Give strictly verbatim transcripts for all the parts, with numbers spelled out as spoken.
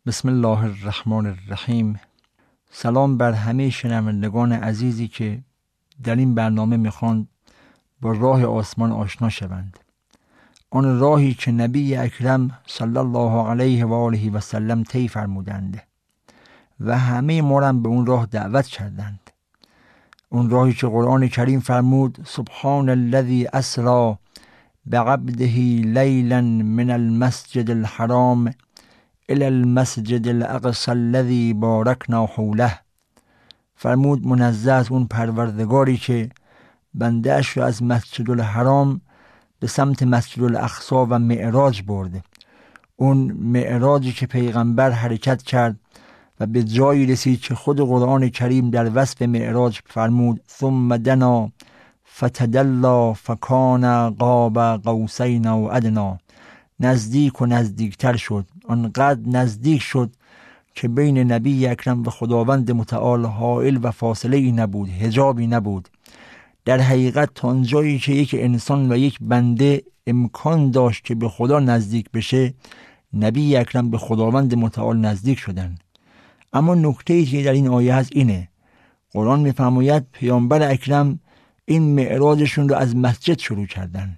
بسم الله الرحمن الرحیم. سلام بر همه شنوندگان عزیزی که در این برنامه میخوان با راه آسمان آشنا شوند. آن راهی که نبی اکرم صلی الله علیه و آله و سلم طی فرمودند و همه ما را به اون راه دعوت کردند. اون راهی که قرآن کریم فرمود سبحان الذی اسری بعبده لیلا من المسجد الحرام الی المسجد الاقصی الذی بارکنا حوله. فرمود منزه از اون پروردگاری که بنده اش را از مسجد الحرام به سمت مسجد الاقصی و معراج برده. اون معراجی که پیغمبر حرکت کرد و به جایی رسید که خود قرآن کریم در وصف معراج فرمود ثم دنا فتدلی فکان قاب قوسین او ادنا. نزدیک و نزدیکتر شد، آنقدر نزدیک شد که بین نبی اکرم و خداوند متعال حائل و فاصله ای نبود، حجابی نبود. در حقیقت تا آنجایی که یک انسان و یک بنده امکان داشت که به خدا نزدیک بشه، نبی اکرم به خداوند متعال نزدیک شدن. اما نکته‌ای که در این آیه هست اینه، قرآن می‌فرماید پیامبر اکرم این معراجشون رو از مسجد شروع کردن.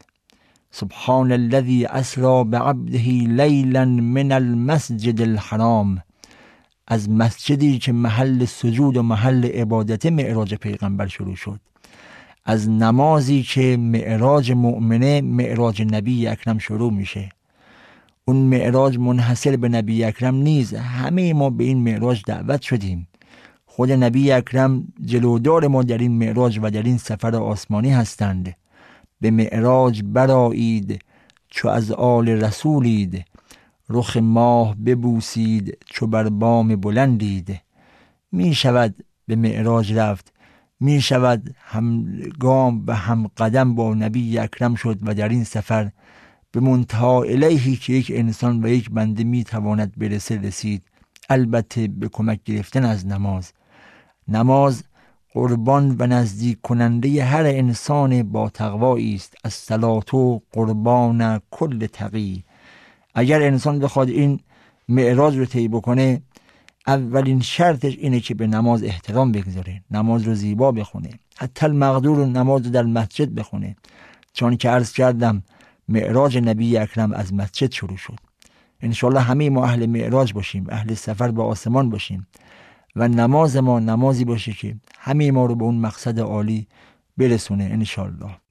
سبحان الذی اسری بعبده لیلا من المسجد الحرام. از مسجدی که محل سجود و محل عبادت معراج پیغمبر شروع شد. از نمازی که معراج مؤمنه معراج نبی اکرم شروع میشه. اون معراج منحصر به نبی اکرم نیست، همه ما به این معراج دعوت شدیم. خود نبی اکرم جلودار ما در این معراج و در این سفر آسمانی هستند. به معراج برآیید چو از آل رسولید، رخ ماه ببوسید چو بر بام بلندید. می شود به معراج رفت، می شود هم گام و هم قدم با نبی اکرم شد و در این سفر به منتهی الیهی که یک انسان و یک بنده می تواند برسه رسید. البته به کمک گرفتن از نماز. نماز قربان و نزدیک کننده هر انسان با تقوایی است. الصلاة قربان کل تقی. اگر انسان بخواد این معراج رو طی بکنه، اولین شرطش اینه که به نماز احترام بگذاره، نماز رو زیبا بخونه، حتی المقدور رو نماز رو در مسجد بخونه، چون که عرض کردم معراج نبی اکرم از مسجد شروع شد. انشالله همه ما اهل معراج باشیم، اهل سفر به آسمان باشیم و نماز ما نمازی باشه که همه ما رو به اون مقصد عالی برسونه انشالله.